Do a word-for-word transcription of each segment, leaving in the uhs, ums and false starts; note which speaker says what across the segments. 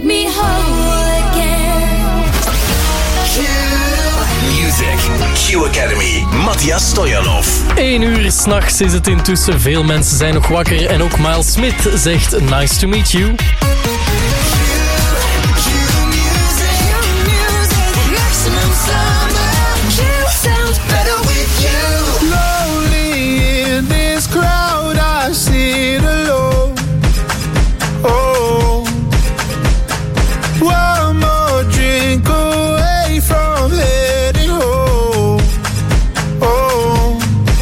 Speaker 1: me whole again.
Speaker 2: Q-Music. Q Academy. Matthias Stojanov.
Speaker 3: Eén uur s'nachts is het intussen. Veel mensen zijn nog wakker. En ook Miles Smith zegt nice to meet you.
Speaker 1: Maximum summer. Q sounds better with you.
Speaker 4: Lonely in this crowd, I sit alone. Oh, one more drink away from heading home. Oh,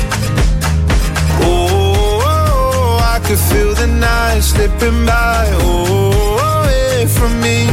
Speaker 4: oh, oh, I could feel the night slipping by. Oh, away from me.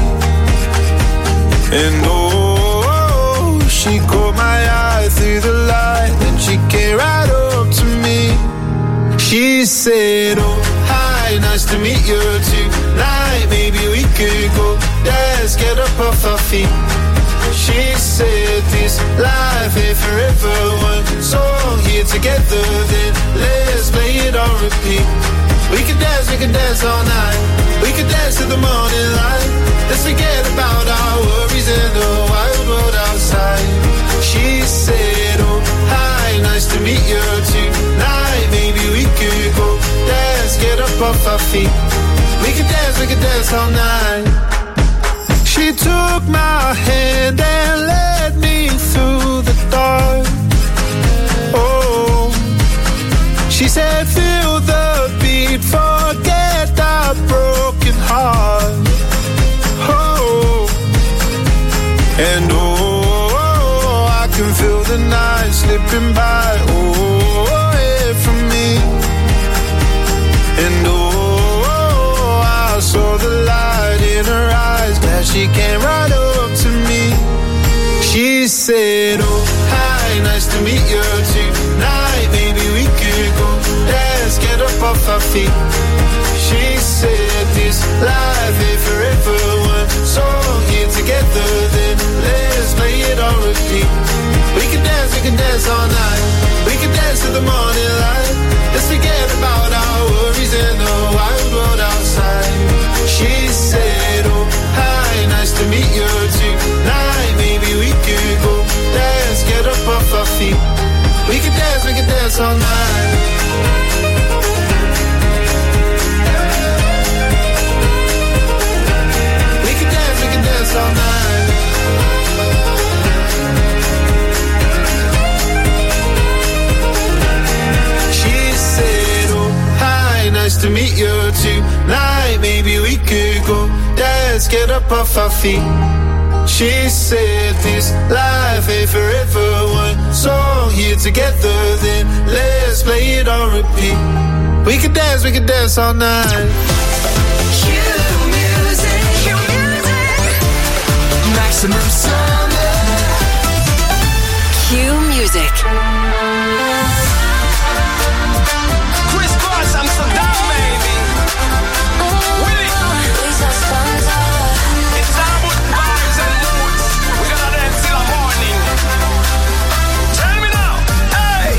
Speaker 4: And oh, she caught my eye through the light, and she came right up to me. She said, oh, hi, nice to meet you tonight. Maybe we could go dance, get up off our feet. She said, this life ain't forever. One song here together, then let's play it on repeat. We could dance, we could dance all night. We could dance to the morning light. Let's forget about our worries in the wild world outside. She said, oh, hi, nice to meet you tonight. Maybe we could go dance, get up off our feet. We could dance, we could dance all night. She took my hand and led me through the dark. Oh, she said, feel the beat, forget our broken heart. Oh, and oh, I can feel the night slipping by. Oh, away from me. And oh, I saw the light in her eyes as she came right up to me. She said, oh, hi, nice to meet you tonight. Maybe we could go dance, get up off our feet. She said, this life ain't forever. One song here together, then let's play it on repeat. We can dance, we can dance all night. We can dance to the morning light. Let's forget about our worries in the wild world outside. She said, oh, hi, nice to meet you tonight. Maybe we could go dance, get up off our feet. We can dance, we can dance all night. We can dance, we can dance all night. She said, oh, hi, nice to meet you tonight. Maybe we could go dance, get up off our feet. She said, this life ain't forever. One song here together, then let's play it on repeat. We can dance, we can dance all night.
Speaker 1: Q music. Q music.
Speaker 2: Maximum summer.
Speaker 1: Q music.
Speaker 5: Chris Cross, Amsterdam, baby. Willie. It's all about vibes and moods. We're gonna dance till the morning. Tell me now. Hey.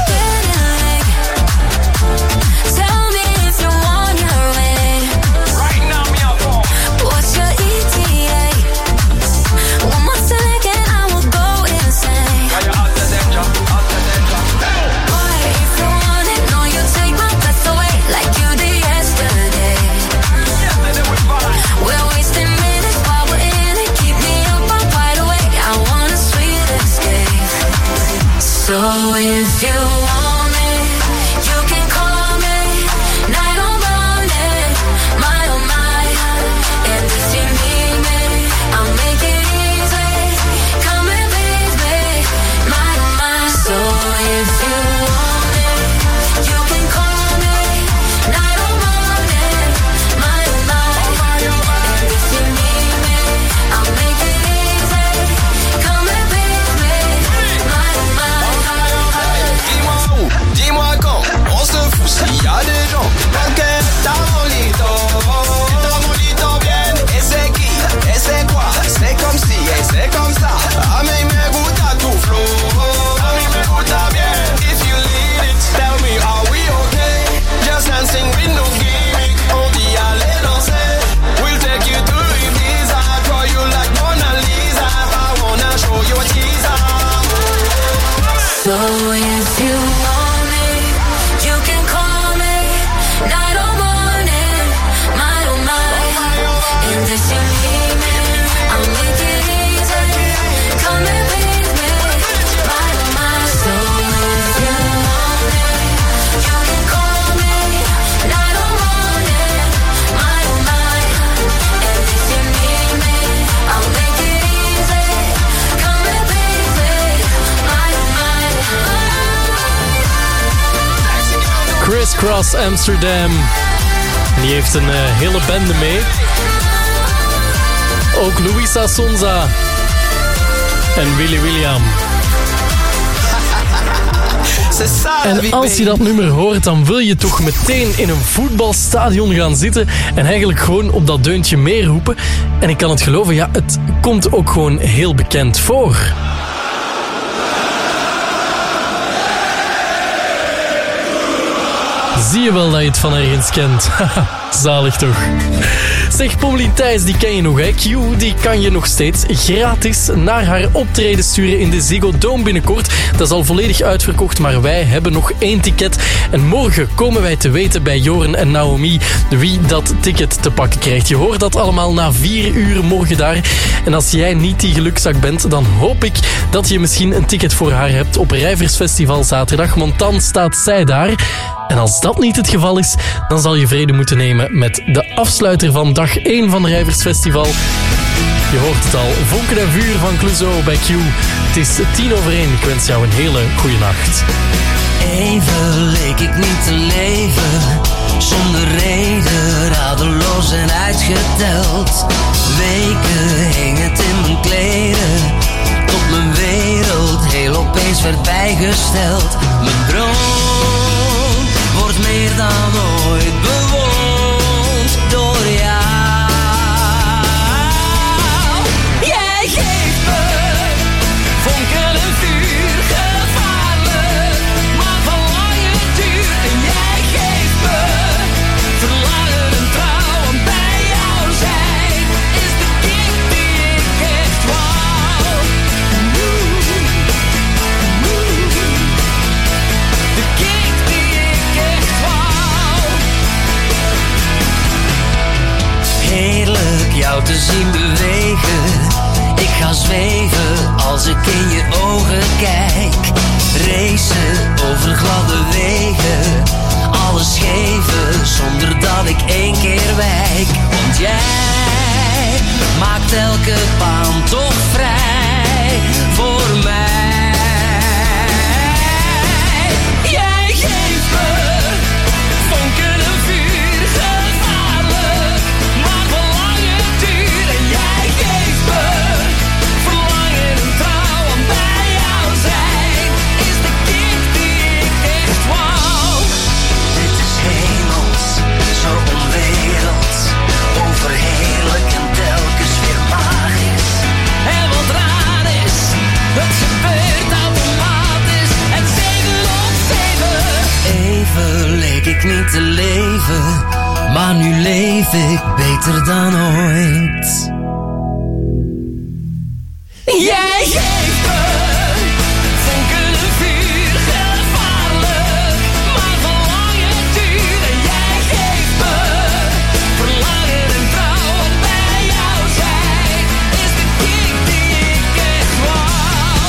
Speaker 1: Tell me if you want your way.
Speaker 5: Right now, me up.
Speaker 1: What's your E T A? One more second, I will go insane.
Speaker 5: Are you out the danger? Out the danger.
Speaker 1: Boy, if you want it, no, you take my breath away like you did yesterday.
Speaker 5: Yes, they do it fine.
Speaker 1: We're wasting minutes while we're in it. Keep me up, I'm wide awake. I want a sweet escape. So if you want me, you can call me. Night on morning, my oh my. And if you need me, I'll make it easy. Come and please me, my oh my. So if you want me, you can call me. Night on morning, my oh my. And if you need me, I'll make it easy. Come and please me, my oh my.
Speaker 3: Across Amsterdam. Die heeft een uh, hele bende mee. Ook Luisa Sonza en Willy William. En als je dat nummer hoort, dan wil je toch meteen in een voetbalstadion gaan zitten en eigenlijk gewoon op dat deuntje meeroepen. En ik kan het geloven, ja, het komt ook gewoon heel bekend voor. Zie je wel dat je het van ergens kent? Zalig toch? Zeg, Pommelien Thijs, die ken je nog, hè? Q, die kan je nog steeds gratis naar haar optreden sturen in de Ziggo Dome binnenkort. Dat is al volledig uitverkocht, maar wij hebben nog één ticket. En morgen komen wij te weten bij Joren en Naomi wie dat ticket te pakken krijgt. Je hoort dat allemaal na vier uur morgen daar. En als jij niet die gelukzak bent, dan hoop ik dat je misschien een ticket voor haar hebt op Rijversfestival zaterdag, want dan staat zij daar. En als dat niet het geval is, dan zal je vrede moeten nemen met de afsluiter van dag één van Rijversfestival. Je hoort het al, vonken en vuur van Clouseau bij Q. Het is tien over één. Ik wens jou een hele goede nacht.
Speaker 6: Even leek ik niet te leven, zonder reden, radeloos en uitgeteld. Weken hing het in mijn kleren, tot mijn wereld heel opeens werd bijgesteld. Mijn droom wordt meer dan ooit bewoond door jou. Jij geeft me vonken en vuur, gevaarlijk, maar van lange duur. En jij geeft me verlangen en trouw, en bij jou zijn is de kick die ik echt wou. De kick die ik echt wou. Heerlijk jou te zien bewegen. Ik ga zweven als ik in je ogen kijk. Racen over gladde wegen. Alles geven zonder dat ik één keer wijk. Want jij maakt elke baan toch vrij voor mij. Jij geeft me vonken en vuur, gevaarlijk, maar van lange duur. En jij geeft me verlangen en trouw, en bij jou zijn is de kick die ik echt wou. Dit is hemels, zo onwerelds, overheerlijk en telkens weer magisch. En wat raar is, het gebeurt automatisch en zeven op zeven. Even leek ik niet te leven, maar nu leef ik beter dan ooit. Jij geeft me vonken en vuur, gevaarlijk, maar van lange duur. En jij geeft me verlangen en trouw, en bij jou zijn is de kick die ik echt wou.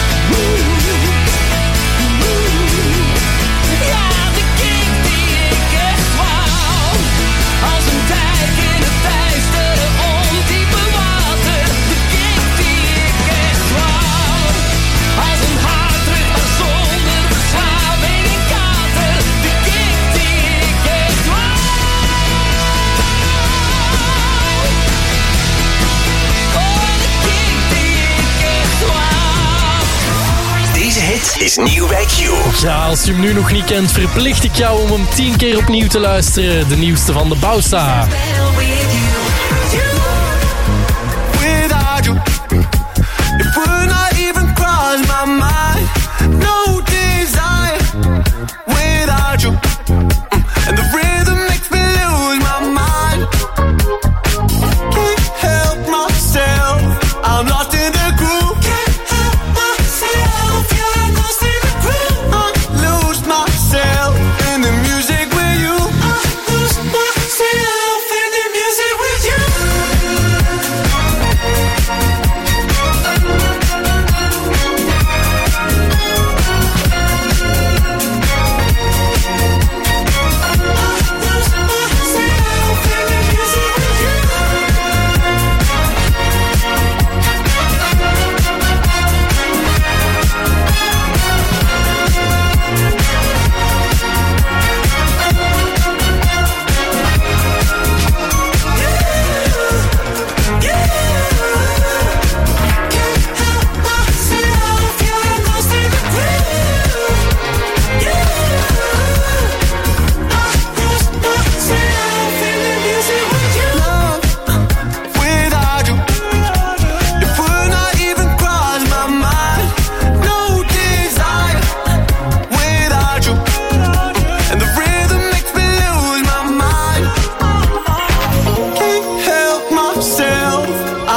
Speaker 6: Ja, de kick die ik echt wou. Als een dijk in het duistere ondiepe water. De kick die ik echt wou. Als een harddruk maar zonder verslaving en kater. De kick die ik echt wou. Oh, de kick die ik echt wou.
Speaker 2: Deze hit is nieuw bij Q.
Speaker 3: Ja, als je hem nu nog niet kent, verplicht ik jou om hem tien keer opnieuw te luisteren. De nieuwste van de Bausa.
Speaker 4: Without you, it would not even cross my mind. No desire without you, Mm, and the rhythm makes me lose my mind. Can't help myself, I'm lost in the groove. Can't help myself, yeah, I'm lost in the groove. I lose myself in the music with you. I lose myself in the music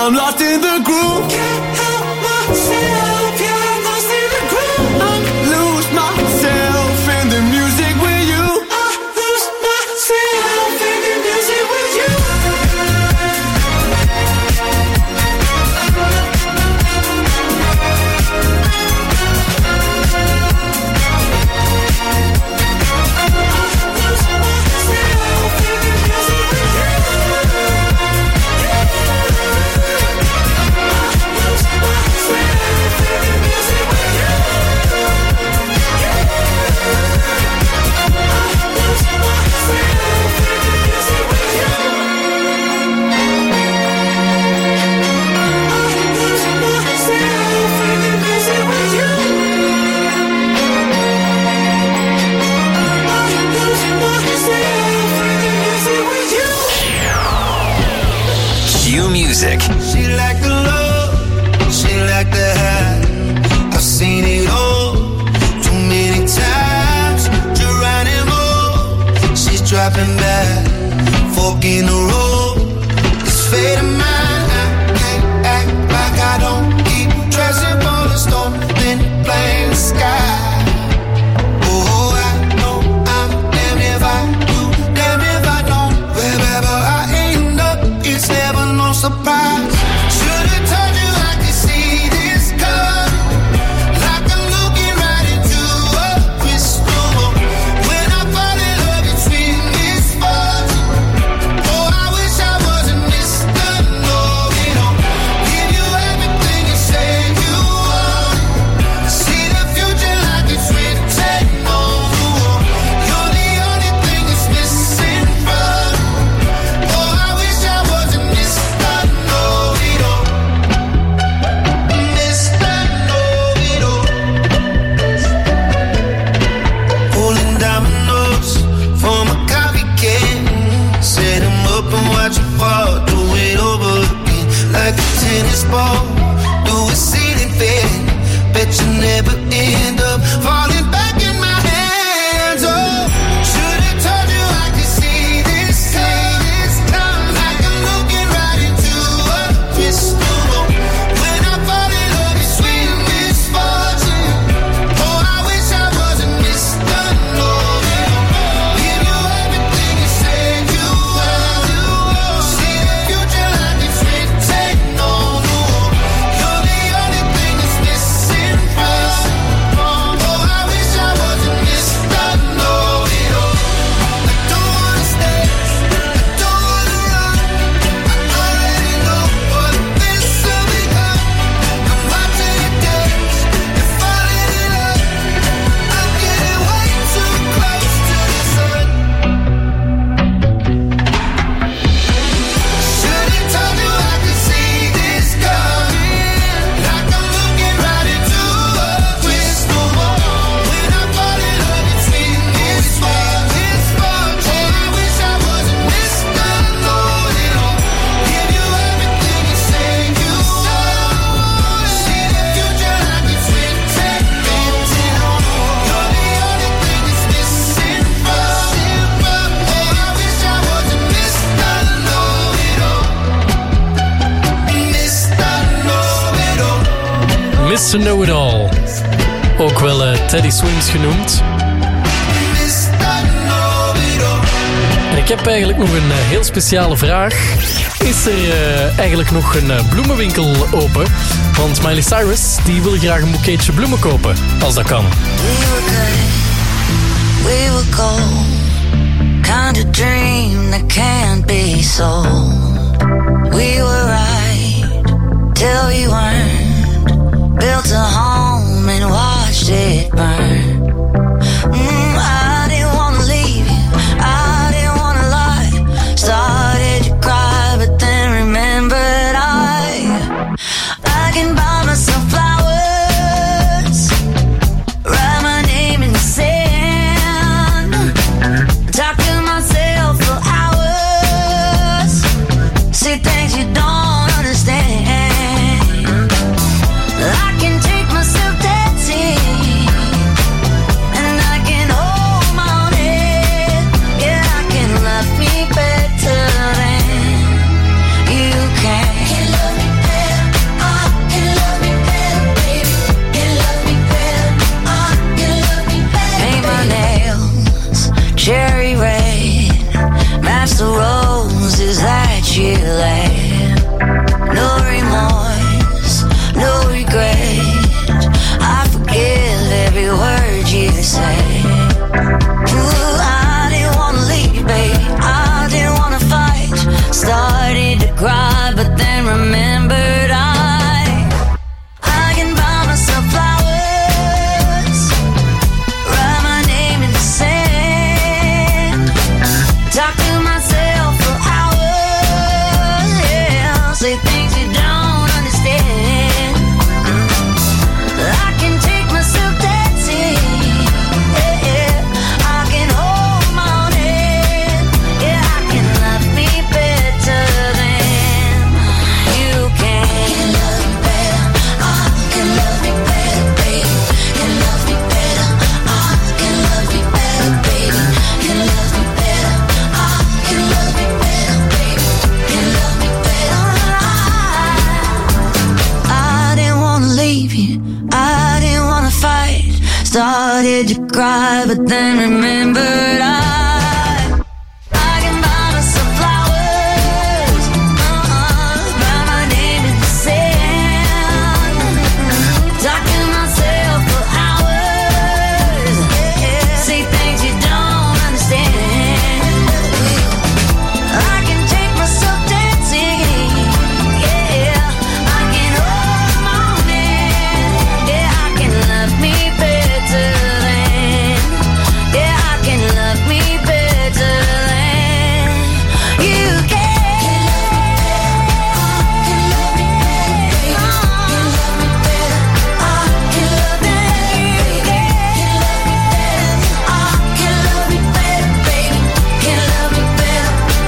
Speaker 4: I'm lost in the groove. Can't help myself, yeah, lost in the groove. I lose myself in the music with you. I lose myself in the music with you.
Speaker 2: Music.
Speaker 4: She like the love, she like the high. I've seen it all too many times. Geronimo, she's dropping back, fork in the road. This fate of mine, I can't act like I don't keep dressing for the storm, then playing the sky. Oh, I know I'm damn if I do, damn if I don't. Wherever I end up, it's never no surprise. Should've told you I could see this coming. Like I'm looking right into a crystal ball. When I fall in love, it's with misfortune. Oh, I wish I wasn't Mister Know-It-All. Give you everything you say you want. See the future like it's written on the wall. You're the only thing that's missing from me. Oh, I wish I wasn't Mister Know-It-All. Mister Know-It-All. Pulling dominoes from a coffee can. Set 'em up and watch 'em fall. Do it over again like a tennis ball. Do a ceiling fan. Bet you never end up falling back in my hands. Oh, should've told you I could see this coming. Like I'm looking right into a crystal ball. When I fall in love, it's sweet misfortune. Oh, I wish I wasn't Mister Know-It-All. Give you everything you said you want. See the future like it's written on the wall. You're the only thing that's missing from me. Oh, I wish I wasn't Mister Know-It-All. I don't wanna stay, I don't wanna run. I already know what this will become. I'm watching you dance and falling in love. I'm getting way too close to the sun. Should've told you I could see this coming. Like I'm looking right into a crystal ball. When I fall in love, it's sweet misfortune. Oh, I wish I wasn't Mister Know-It-All. Give you everything you say you want. See the future like it's written on the wall. You're the only thing that's missing from me. Oh, I wish I wasn't Mister Know-It-All. Mister Know-It-All.
Speaker 3: mister Know-It-All. Ook wel eh, Teddy Swims genoemd.
Speaker 4: Mister Know-It-All.
Speaker 3: En ik heb eigenlijk nog een eh, heel speciale vraag. Is er eh, eigenlijk nog een eh, bloemenwinkel open? Want Miley Cyrus die wil graag een boeketje bloemen kopen, als dat kan.
Speaker 1: We were good, we were gold. Kind of dream that can't be sold. We were right till we weren't. Built a home and watched it burn. Mm, I didn't wanna leave you, I didn't wanna lie. Started to cry, but then remembered I I can buy myself flowers, write my name in the sand, talk to myself for hours, say things you don't said you cry, but then remembered I I can buy myself flowers, uh-uh, write my name in the sand, talk to myself for hours, say things you don't understand. I can take myself dancing, yeah, I can hold my own hand, yeah, I can love me better than, yeah, I can love me better than you can. Can love me better, can love me better, I can love me better, I can love me better, baby, can love me better,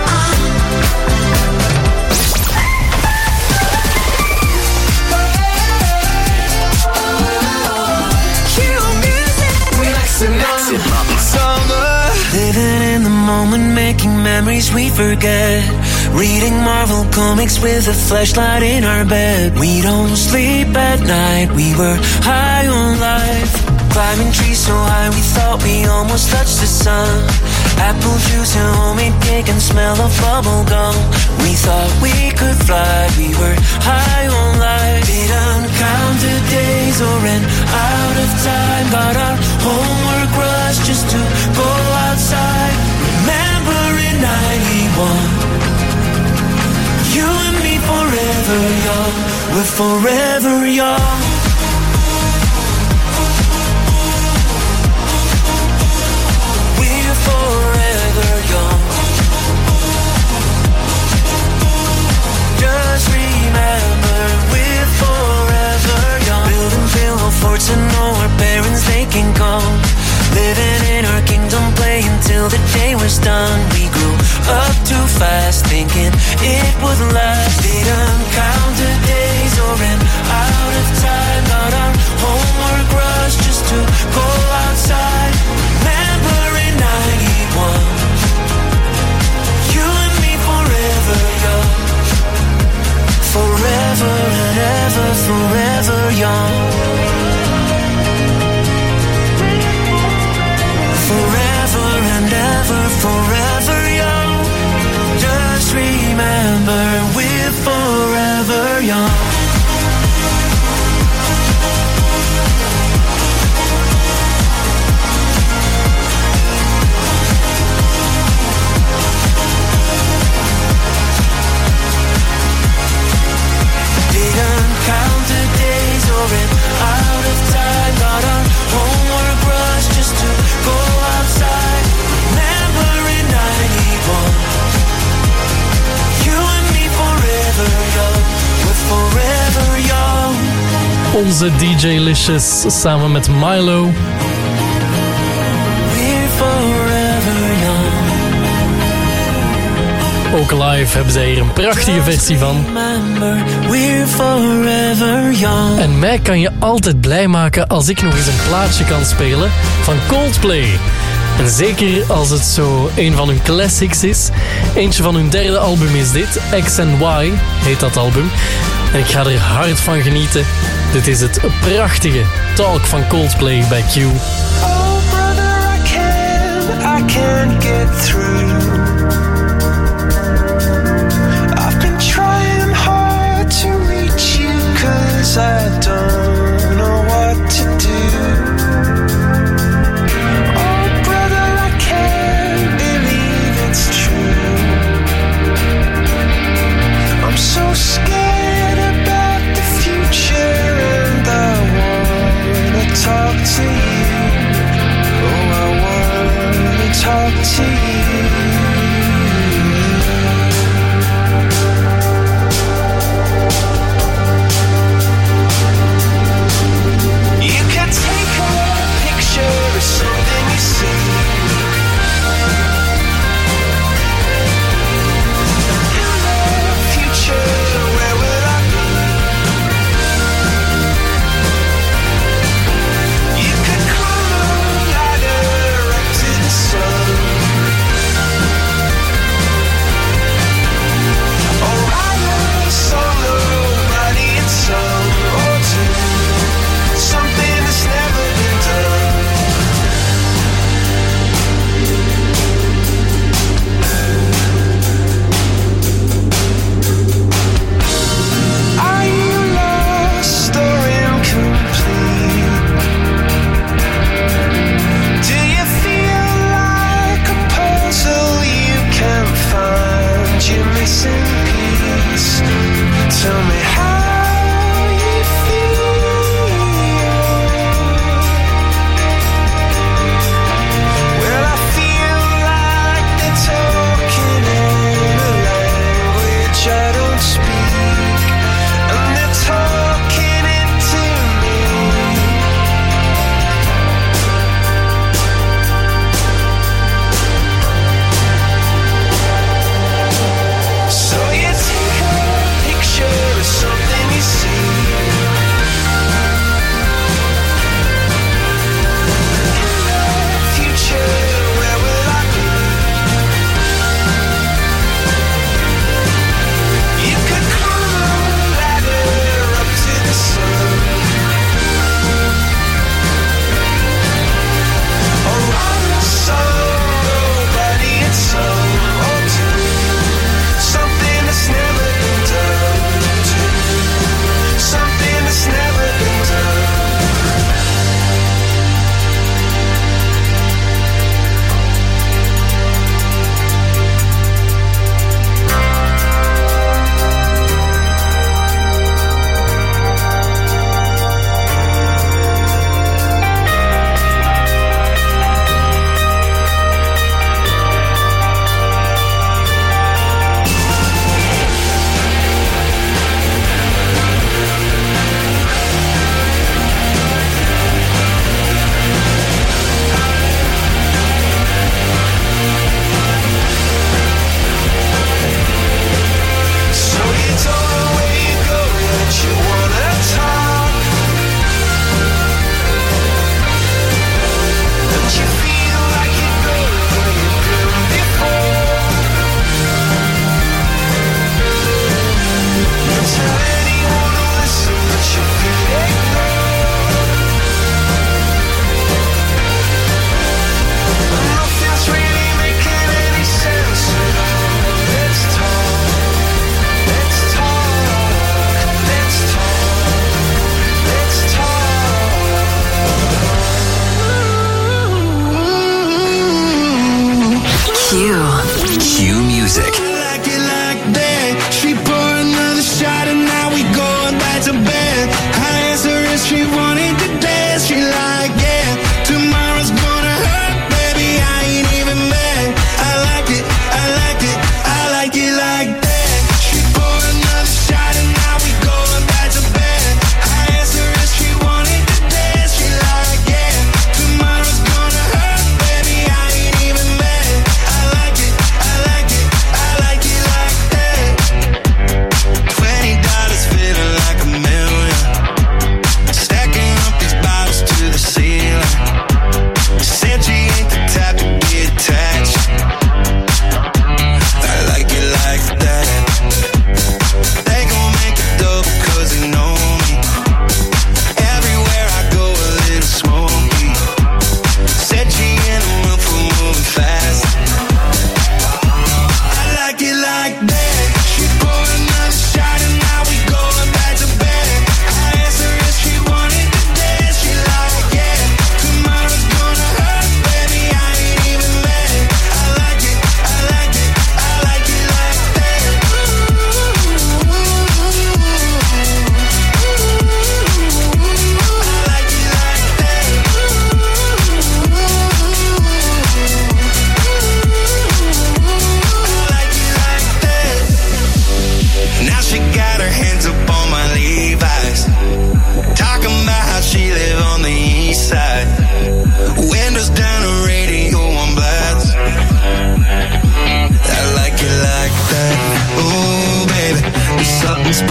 Speaker 7: Living in the moment, making memories we forget. Reading Marvel comics with a flashlight in our bed. We don't sleep at night, we were high on life. Climbing trees so high we thought we almost touched the sun. Apple juice and homemade cake and smell of bubble gum. We thought we could fly, we were high on life. Didn't count the days or ran out of time. Got our homework rush just to go outside. Remember in ninety-one, you and me forever young. We're forever young. We're forever young. Just remember, we're forever young. Building pillow forts and know our parents they can come. Living in our kingdom, playing till the day was done. We grew up too fast, thinking it would last. Didn't count the days or ran out of time. Got our homework rush just to go outside. Remember in ninety-one, you and me forever young. Forever and ever, forever young. Forever and ever, forever young. Just remember, we're forever young. Didn't count the days or ran out of time. Got our homework rush just to go outside. Remember in ninety-one, you and me forever young. We're forever young.
Speaker 3: Onze D J Licious samen met Milo.
Speaker 7: We're forever young.
Speaker 3: Ook live hebben zij hier een prachtige versie van.
Speaker 7: Remember, we're forever young.
Speaker 3: En mij kan je altijd blij maken als ik nog eens een plaatje kan spelen van Coldplay. En zeker als het zo een van hun classics is. Eentje van hun derde album is dit. X and Y heet dat album. En ik ga er hard van genieten. Dit is het prachtige Talk van Coldplay bij Q.
Speaker 7: Oh brother, I can't, I can't get through. I've been trying hard to reach you, 'cause I don't know what to do. Oh brother, I can't believe it's true. I'm so scared about the future, and I wanna talk to you. Oh, I wanna talk to you.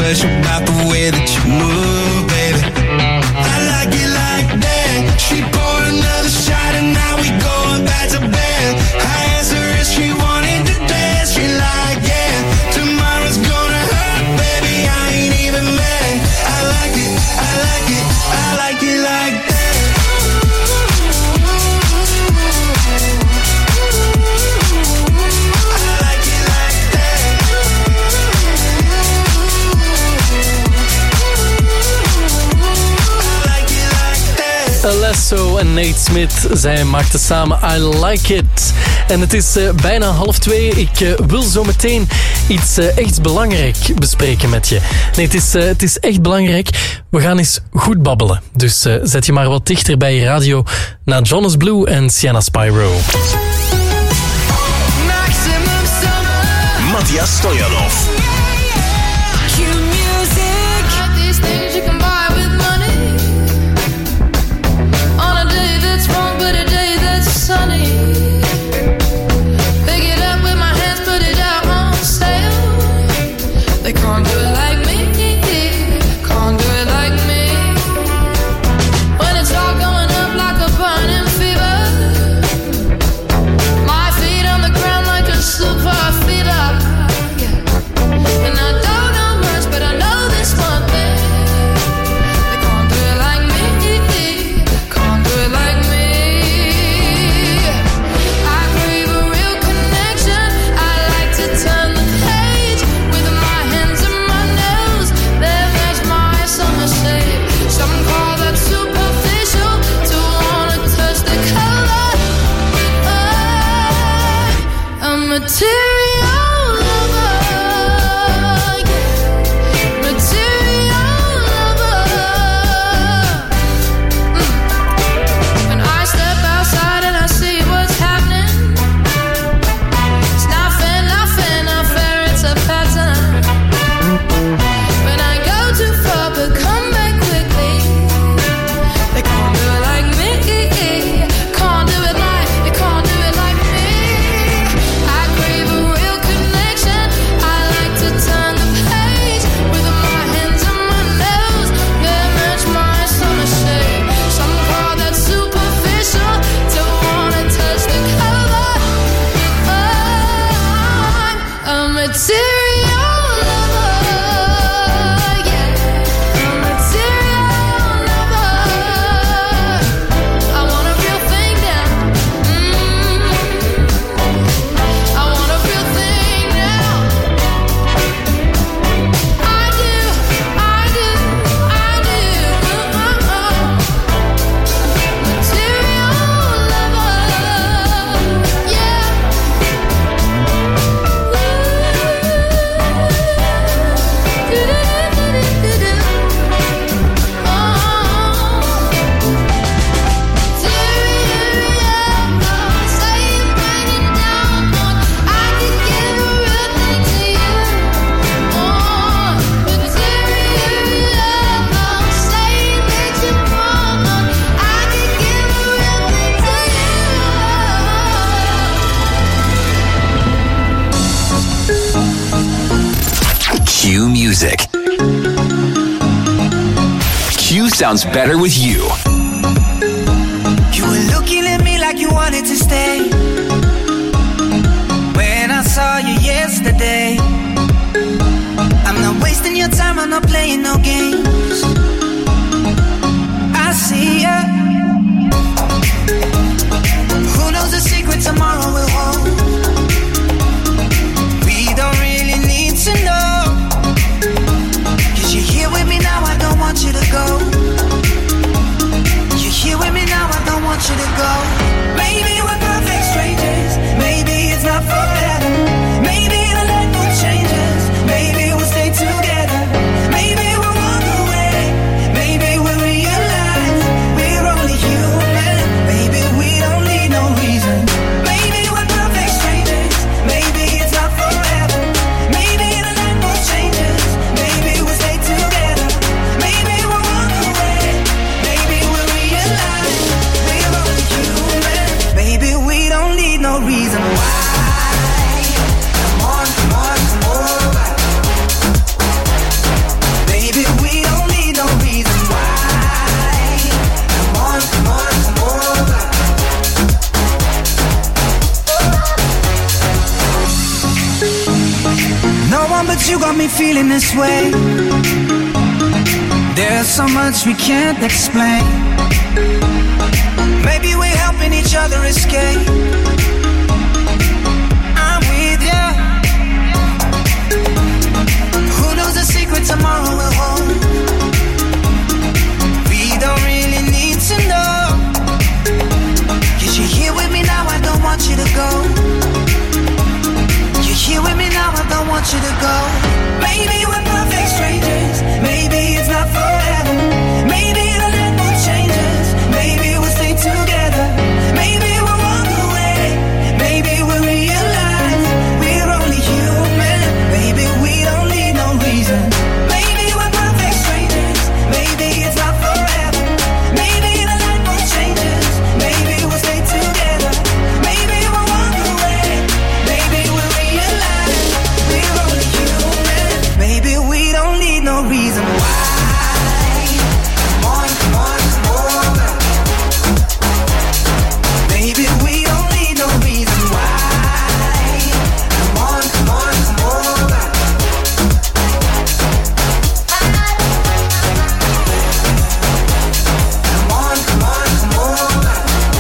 Speaker 4: special about the way that you move, baby. I like it like that. She poured another shot and now we going back to bed. I asked her if she wanted to dance. She like, yeah, tomorrow's gonna hurt, baby. I ain't even mad. I like it, I like it, I like it like that.
Speaker 3: Alesso en Nate Smith, zij maakten samen I Like It. En het is uh, bijna half twee. Ik uh, wil zo meteen iets uh, echt belangrijk bespreken met je. Nee, het is, uh, het is echt belangrijk. We gaan eens goed babbelen. Dus uh, zet je maar wat dichter bij je radio naar Jonas Blue en Sienna Spyro.
Speaker 2: Matthias Stojanov.
Speaker 6: Sunny, pick it up with my hands, put it out on sale. They can't do it like me, can't do it like me. When it's all going up like a burning fever, my feet on the ground like a super feeder. Yeah. And I don't know much, but I know this one thing. They can't do it like me, can't do it like me. Material lover, yeah. Material lover. Mm. When I step outside and I see what's happening, it's nothing, nothing, not fair, it's a pattern. When I go too far but come back quickly, they can't do it like me, can't do it like, they can't do it like me. I crave a real connection. I like to turn the page with my hands on my nails. They match my summer shade. Some call that superficial. Don't wanna touch the cover. I'm a material lover, yeah. A material lover. I want a real thing now. Mm. I want a real thing now. I do, I do, I do. Uh-uh. Material lover, yeah. Do-do-do-do-do-do. Oh. Material lover, say you bring it down, boy. I could give a real thing to you. Oh, material lover, say that you want. I could give a real thing to you.
Speaker 8: Q Music. Q sounds better with you.
Speaker 7: You were looking at me like you wanted to stay. When I saw you yesterday, I'm not wasting your time, I'm not playing no games. I see ya. Who knows the secret tomorrow will hold? We don't really need to know. Cause you're here with me now, I don't want you to go. You're here with me now, I don't want you to go. Maybe we're perfect strangers. Maybe it's not forever. Maybe the light will change us. Maybe we'll stay together. Maybe we'll walk away. Maybe we'll realize we're only human. Maybe we don't need no reason. Maybe we're perfect.
Speaker 9: feeling this way. There's so much we can't explain. Maybe we're helping each other escape. I'm with ya. Who knows the secret tomorrow will hold? We don't really need to know. Cause you're here with me now, I don't want you to go. You're here with me now, I don't want you to go. Maybe we're perfect strangers. Maybe it's not forever. Maybe the land will change us. Maybe we'll stay together. Maybe we'll walk away. Maybe we'll realize we're only human. Maybe we don't need no reason. Maybe we're perfect strangers. Maybe it's not forever. Maybe the land will change us. Maybe we'll stay together. Maybe we'll walk away. Maybe we'll realize we're only human. Maybe we don't need no reason why. Come on, come on, come over. Maybe we don't need no reason why. Come on, come on, come over. Come on, come on, come over.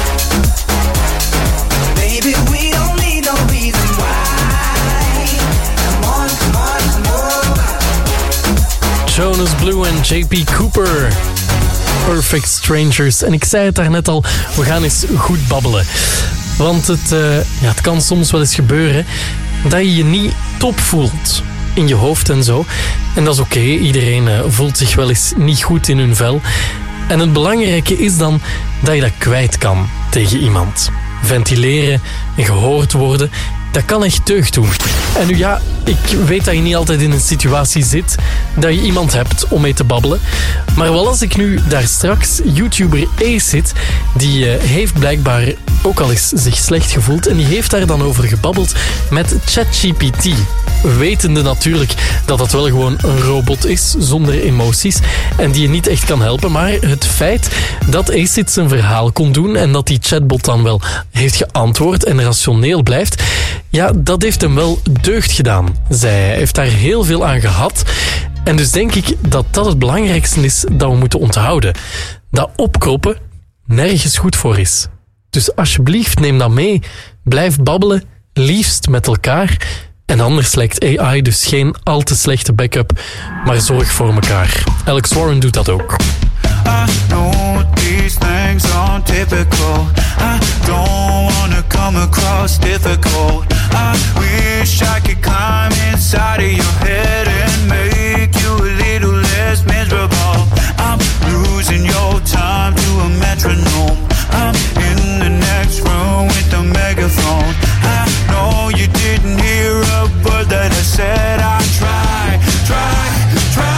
Speaker 9: Maybe we don't need no reason why. Come on, come on, come over.
Speaker 3: Jonas Blue en J P Cooper. Perfect Strangers. En ik zei het daarnet al, we gaan eens goed babbelen. Want het, uh, ja, het kan soms wel eens gebeuren dat je je niet top voelt. In je hoofd en zo. En dat is oké, okay. Iedereen uh, voelt zich wel eens niet goed in hun vel. En het belangrijke is dan dat je dat kwijt kan tegen iemand. Ventileren en gehoord worden, dat kan echt deugd doen. En nu ja, ik weet dat je niet altijd in een situatie zit dat je iemand hebt om mee te babbelen. Maar wel als ik nu daar straks YouTuber Ace zit, die uh, heeft blijkbaar ook al eens zich slecht gevoeld en die heeft daar dan over gebabbeld met ChatGPT. Wetende natuurlijk dat dat wel gewoon een robot is, zonder emoties en die je niet echt kan helpen. Maar het feit dat Acid zijn verhaal kon doen en dat die chatbot dan wel heeft geantwoord en rationeel blijft, ja, dat heeft hem wel deugd gedaan, zei hij. Hij heeft daar heel veel aan gehad. En dus denk ik dat dat het belangrijkste is dat we moeten onthouden. Dat opkroppen nergens goed voor is. Dus alsjeblieft, neem dat mee. Blijf babbelen, liefst met elkaar. En anders lijkt A I dus geen al te slechte backup, maar zorg voor elkaar. Alex Warren doet dat ook.
Speaker 10: I know these things aren't typical. I don't wanna come across difficult. I wish I could climb inside of your head and make you a little less miserable. I'm losing your time to a metronome. I'm in the next room with the megaphone. I know you didn't hear a word that I said. I try, try, try.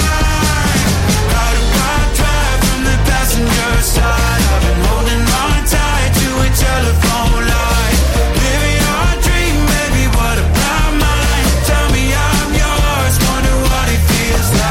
Speaker 10: Your side, I've been holding on tight to a telephone line. Living your dream, maybe what about mine? Tell me I'm yours, wonder what it feels like.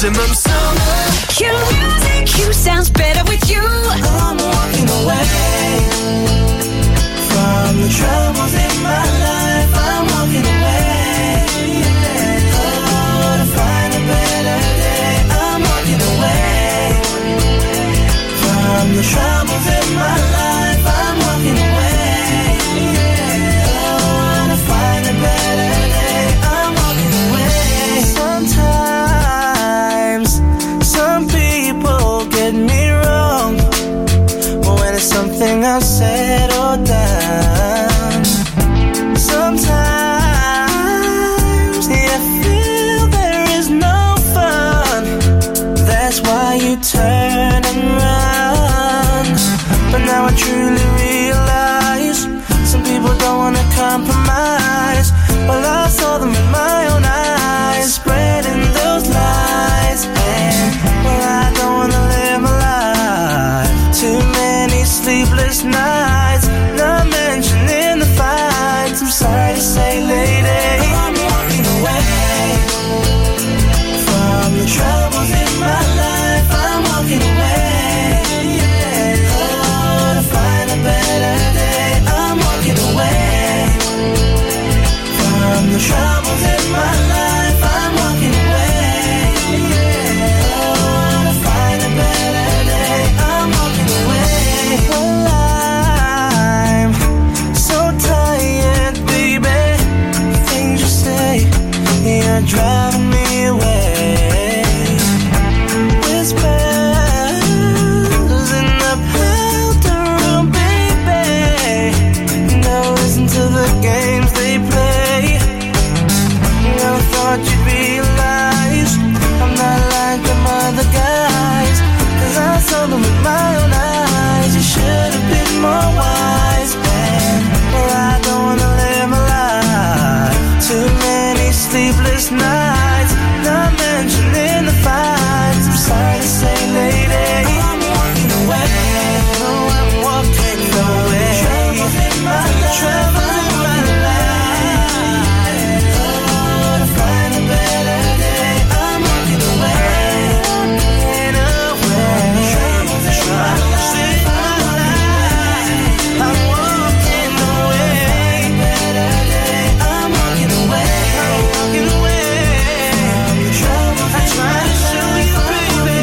Speaker 11: maximum summer.
Speaker 12: Q music, Q sounds better with you.
Speaker 9: I'm walking away from the troubles in my life. I'm walking away, oh, to find a better day. I'm walking away from the troubles in my life. I'm walking away, oh, to find a better day. I'm walking away. Sometimes some people get me wrong when it's something I've said or done. Sometimes you feel there is no fun. That's why you turn and run. But now I truly realize some people don't wanna compromise. Well, I saw them with my own eyes, spreading those lies. And well, I don't wanna live my life. Too many sleepless nights, not mentioning the fights. I'm sorry to say, lady, I'm walking away from the troubles in my life. I'm walking away, oh, to find a better day. I'm walking away from the troubles in my life. I'm walking away, oh, to find a better day. I'm walking away. Well, I'm so tired, baby. Things you say, you're driving me away. Whispers in the powder room, baby. Now listen to the games they play. Never thought you'd realize I'm not like them other guys. Cause I saw them with my own eyes. You should have been more wise, man. Well, I don't wanna live my life. Too many sleepless nights, not mentioning the fights. I'm sorry to say, lady, I'm walking away. Oh, I'm walking away. Troubles in my life. Troubles in my life. Oh, to find a better day. I'm walking away. Walking away. Troubles in my life. I'm walking away. Better day. I'm walking away. I'm walking away. From the troubles I try to show you, baby.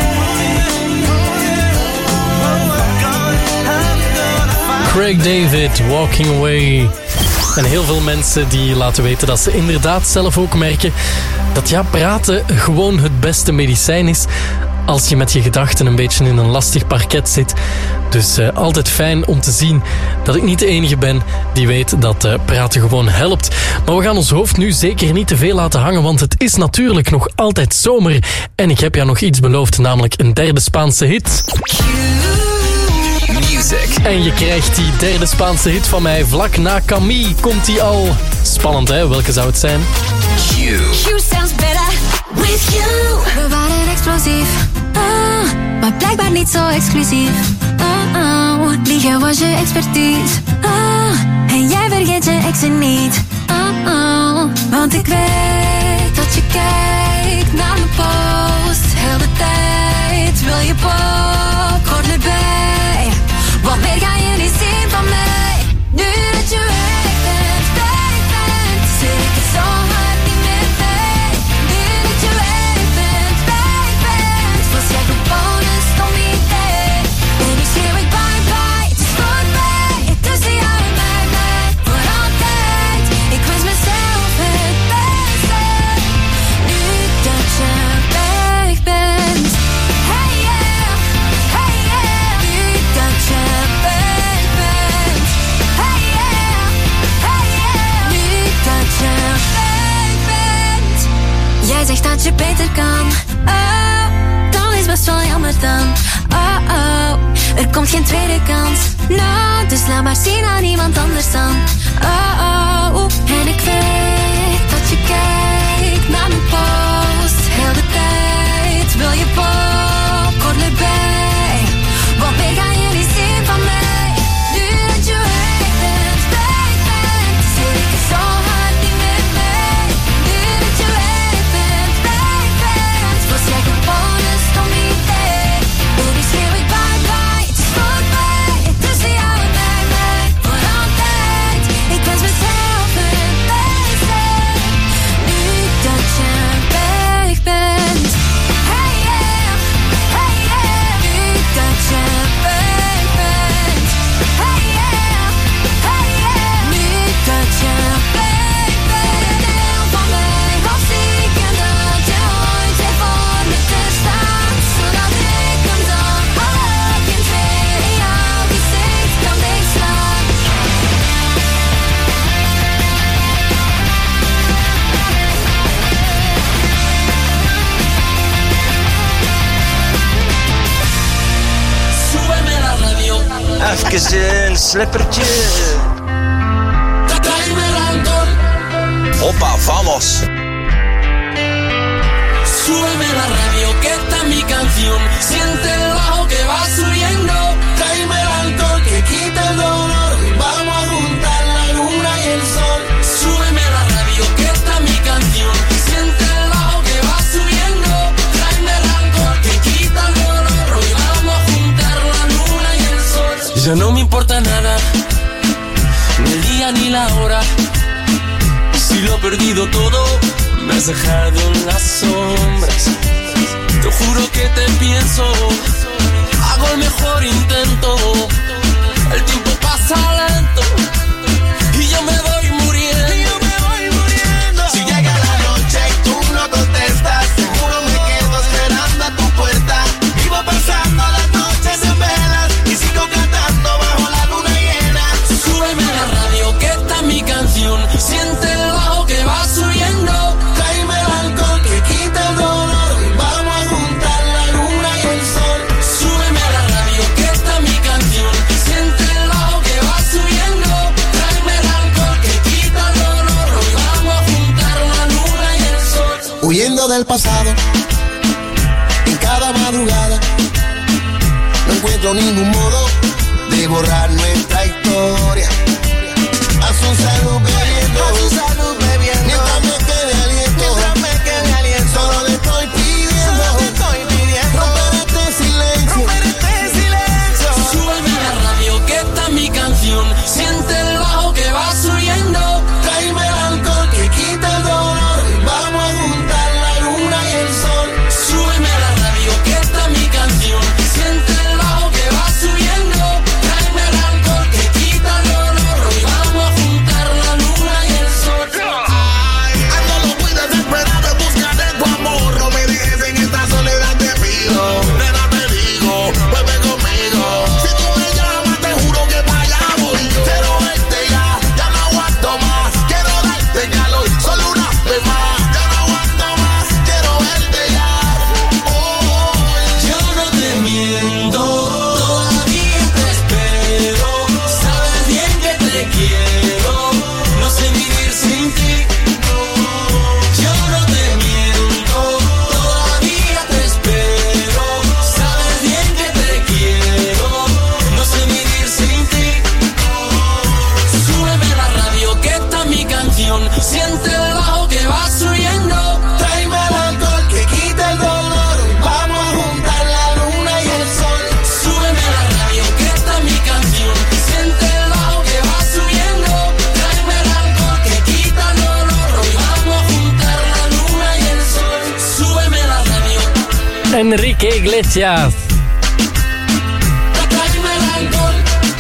Speaker 9: Oh, I'm gonna, I'm gonna find.
Speaker 3: Craig David, Walking Away. En heel veel mensen die laten weten dat ze inderdaad zelf ook merken dat ja, praten gewoon het beste medicijn is als je met je gedachten een beetje in een lastig parket zit. Dus uh, altijd fijn om te zien dat ik niet de enige ben die weet dat uh, praten gewoon helpt. Maar we gaan ons hoofd nu zeker niet te veel laten hangen, want het is natuurlijk nog altijd zomer. En ik heb jou nog iets beloofd, namelijk een derde Spaanse hit.
Speaker 8: Music.
Speaker 3: En je krijgt die derde Spaanse hit van mij vlak na Camille. Komt die al? Spannend, hè? Welke zou het zijn?
Speaker 8: Q.
Speaker 12: Q sounds better with you. We waren explosief, ah, maar blijkbaar niet zo exclusief. Oh, oh, liegen was je expertise. Ah, en jij vergeet je exen niet. Oh, oh, want ik weet dat je kijkt naar mijn post. Heel de tijd wil je popcorn erbij. Wat meer ga je niet zien van mij? Nu dat je weg bent, weg bent, zit ik er zo hard niet meer mee. Nu dat je weg bent, weg bent, was jij gewoon een stom idee. En nu schreeuw ik bye bye, het is voorbij. Tussen jou en mij, mij, voor altijd. Ik wens mezelf het beste. Nu dat je weg bent. Hey yeah, hey yeah. Nu dat je weg bent. Hey yeah, hey yeah. Nu dat je weg bent. Jij zegt dat je beter kan. Oh, dan is best wel jammer dan. Oh oh, er komt geen tweede kans. No, dus laat maar zien aan iemand anders dan. Oh oh, en ik weet dat je kijkt naar mijn post. Heel de tijd wil je popcorn erbij. Wat meer ga je niet zien van mij? Nu dat je weg bent, weg bent, zit ik er zo hard niet meer mee. Nu dat je weg bent, weg bent, was jij
Speaker 11: even een slippertje.
Speaker 2: Hoppa, vamos.
Speaker 6: Súbeme la radio que esta es mi canción. Siente el bajo que va subiendo. Tráeme el alcohol que quita el dolor. Vamos a juntar la luna y el sol. Súbeme la radio que esta es mi canción. Siente el bajo que va subiendo. Tráeme el alcohol que quita el dolor. Hoy vamos a juntar la luna y el sol. Ya no me importa nada, ni el día ni la hora. Si lo he perdido todo, me has dejado en las sombras. Te juro que te pienso, hago el mejor intento. El tiempo pasa lento y yo me voy muriendo. Y yo me voy muriendo.
Speaker 13: Si llega la noche y tú no contestas, seguro me quedo esperando a tu puerta. Vivo pasando las noches en velas y sigo cantando bajo la luna llena.
Speaker 6: Súbeme la radio que esta es mi canción. Siente el bajo que va subiendo. Tráeme el alcohol que quita el dolor. Vamos a juntar la luna y el sol. Súbeme la radio que esta es mi canción. Siente el bajo que va subiendo. Tráeme el alcohol que quita el dolor. Hoy vamos a juntar la luna y el sol.
Speaker 13: Huyendo del pasado, en cada madrugada, no encuentro ningún modo de borrar nuestra historia. A su salud bebiendo, a su salud bebiendo, mientras me quede aliento, mientras me quede aliento, solo le estoy pidiendo, solo le estoy pidiendo, romper este silencio, romper este silencio.
Speaker 6: Súbeme la radio que esta es mi canción. Siente el bajo que va subiendo. Tráeme el alcohol que quita el dolor. Vamos a juntar la luna y el sol. Súbeme la radio que esta es mi canción. Siente el bajo que va subiendo. Tráeme el alcohol que quita el dolor. Hoy vamos a juntar la luna y el sol.
Speaker 13: Ay, ando lo muy desesperado en busca de tu amor. No me dejes en esta soledad, te pido. Nena, te digo, vuelve conmigo. Si tú me llamas, te juro que para allá voy yo. Quiero verte ya, ya no aguanto más. Quiero darte calor, solo una vez más. Ya no aguanto más, quiero verte ya. Oh,
Speaker 6: Yo no te miento, todavía te espero. Sabes bien que te quiero, no sé vivir sin ti. Yo no te miento, todavía te espero. Sabes bien que te quiero, no sé vivir sin ti. Súbeme la radio que esta es mi canción. Siente el bajo que va subiendo. Tráeme el alcohol que quita el dolor. Vamos a juntar la luna y el sol. Súbeme la radio que esta es mi canción. Siente el bajo que va subiendo. Tráeme el alcohol que quita el dolor. Hoy vamos a juntar la luna y el sol. Súbeme la radio.
Speaker 3: Enrique Iglesias.
Speaker 6: Tráeme el alcohol.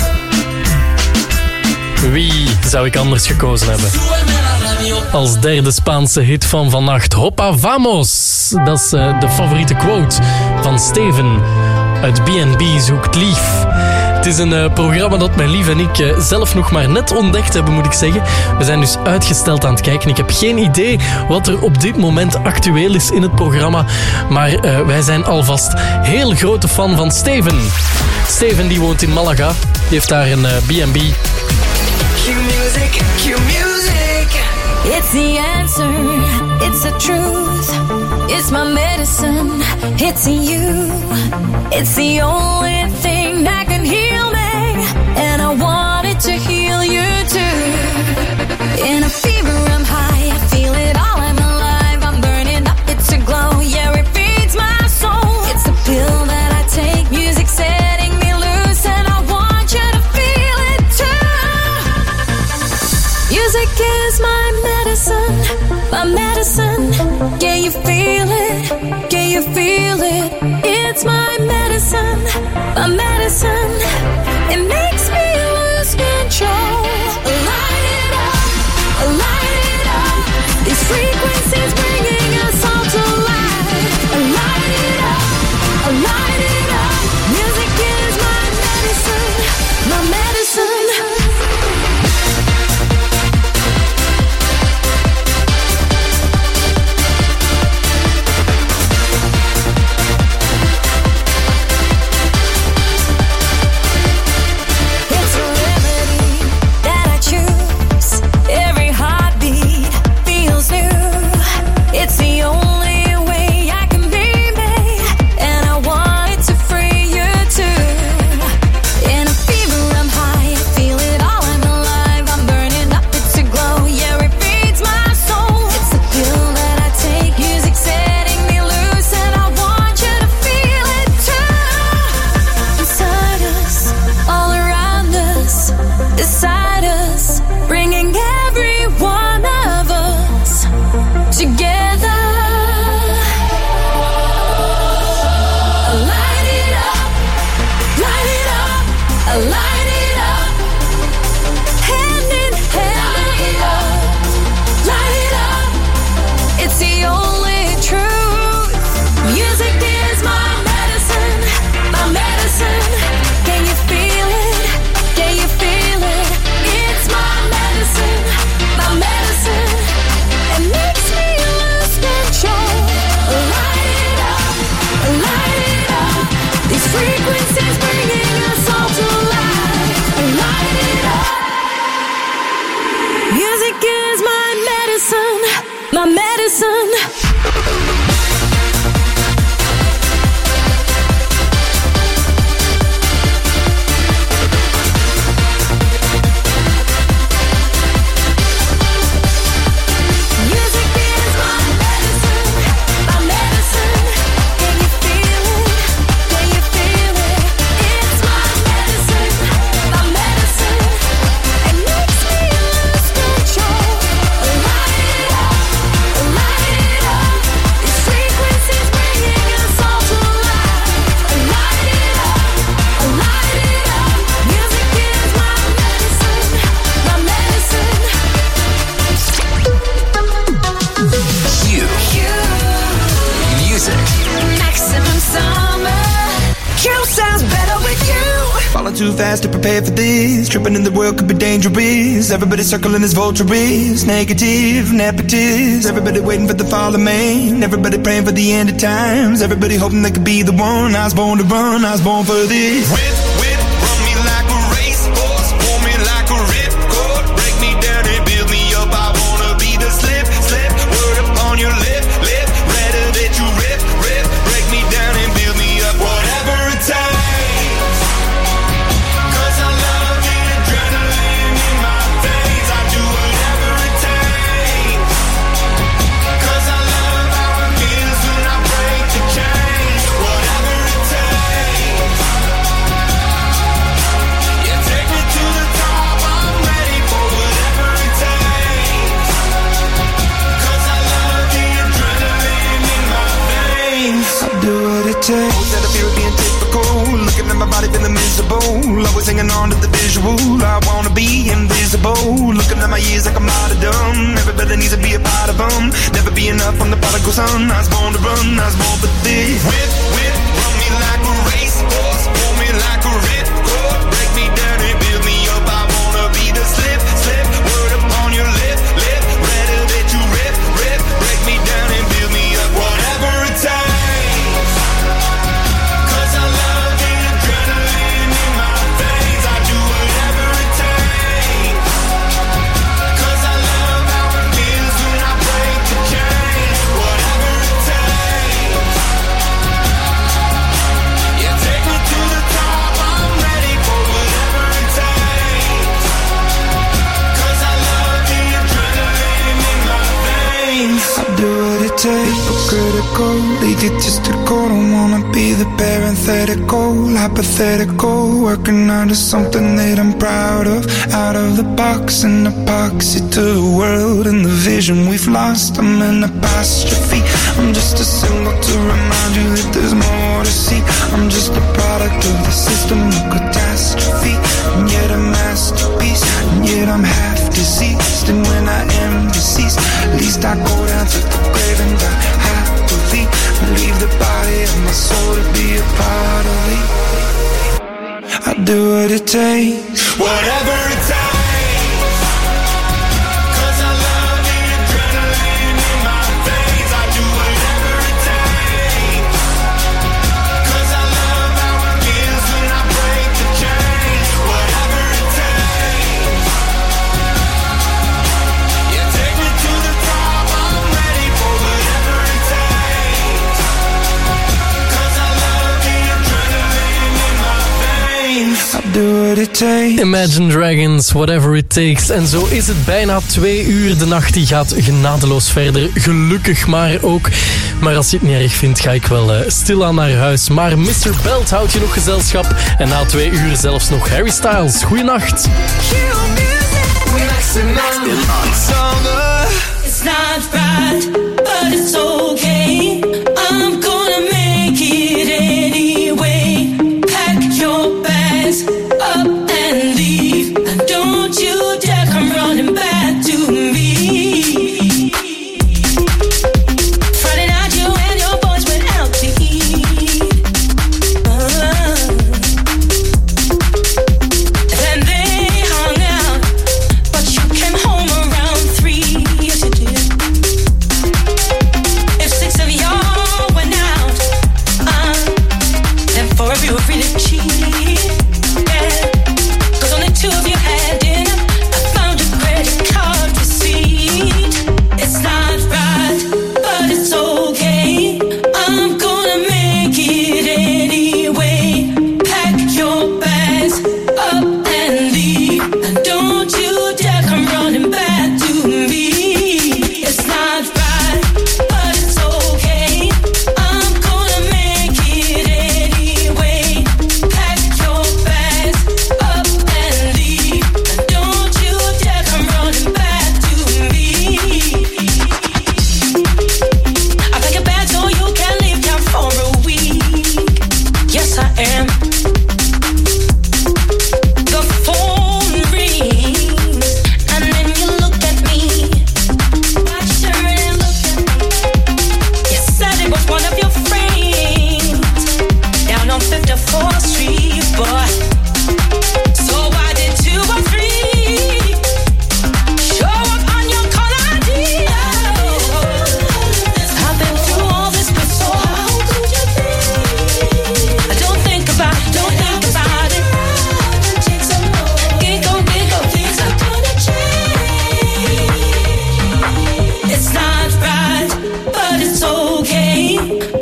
Speaker 3: Wie zou ik anders gekozen hebben?
Speaker 6: Súbeme la radio.
Speaker 3: Als derde Spaanse hit van vannacht. Hoppa, vamos! Dat is uh, de favoriete quote van Steven uit B en B Zoekt Lief. Het is een uh, programma dat mijn lief en ik uh, zelf nog maar net ontdekt hebben, moet ik zeggen. We zijn dus uitgesteld aan het kijken. Ik heb geen idee wat er op dit moment actueel is in het programma. Maar uh, wij zijn alvast heel grote fan van Steven. Steven die woont in Malaga. Die heeft daar een uh, B en B.
Speaker 9: Q music, Q music.
Speaker 12: It's the answer, it's the truth. It's my medicine, it's in you. It's the only thing that can heal me. And I want it to heal you too. In a fever I'm high, I feel it all, I'm alive. I'm burning up, it's a glow, yeah, it feeds my soul. It's the pill that I take, music setting me loose. And I want you to feel it too. Music is my medicine, my medicine. Yeah, you feel it, yeah, you feel it. It's my medicine, my medicine.
Speaker 10: Falling too fast to prepare for this. Tripping in the world could be dangerous. Everybody circling as vultures. Negative, nepotist. Everybody waiting for the fall of man. Everybody praying for the end of times. Everybody hoping they could be the one. I was born to run, I was born for this. Whip, whip, run me like a racehorse. Pull me like a ripcord. Break me down and build me up. I wanna be the slip, slip. Word upon your lip, lip. Rather that you rip, rip. Break me down and build me up. Whatever it takes. Cause I love the adrenaline in my veins. I do whatever it takes. Cause I love how it feels when I break the chains. Whatever it takes. You take me to the top. I'm ready for whatever it takes. Cause I love the adrenaline in my veins. I do what it takes. Always had a fear of being typical. Looking at my body feeling miserable. Always hanging on to the visual. I wanna be invisible. Looking at my years like I'm not a dumb. Everybody needs to be a part of them. Never be enough on the prodigal son. I was born to run, I was born for this. Whip, whip, run me like a racehorse. Pull me like a ripcord. Break me down and build me up. I wanna be the slip, slip. Word upon your lip, lip. Rather that you rip, rip. Break me down and build me up. Whatever it takes. Cause I love the adrenaline in my veins. I do whatever it takes. Cause I love how it feels when I break the chains. Whatever it takes. You take me to the top. I'm ready for whatever it takes. Cause I love the adrenaline in my veins. I do what it takes. Hypocritical, egotistical. Don't wanna be the parenthetical, hypothetical. Working out of something that I'm proud of. Out of the box, an epoxy to the world and the vision we've lost. I'm an apostrophe. I'm just a symbol to remind you that there's more to see. I'm just a product of the system of catastrophe. And yet a masterpiece. And yet I'm half deceased. And when I am deceased, at least I go down to the grave and die happily. Leave the body of my soul to be a part of it. I do what it takes. Whatever it takes. Cause I love the adrenaline in my veins. I do whatever it takes. Cause I love how it feels when I break the chains. Whatever it takes. You take me to the top. I'm ready for whatever it takes. Cause I love the adrenaline in my veins. I do what it takes.
Speaker 3: Imagine Dragons, Whatever It Takes. En zo is het bijna twee uur. De nacht die gaat genadeloos verder. Gelukkig maar ook. Maar als je het niet erg vindt, ga ik wel uh, stilaan naar huis. Maar mister Belt houdt je nog gezelschap. En na twee uur zelfs nog Harry Styles. Goeienacht.
Speaker 6: It's not right, but it's okay.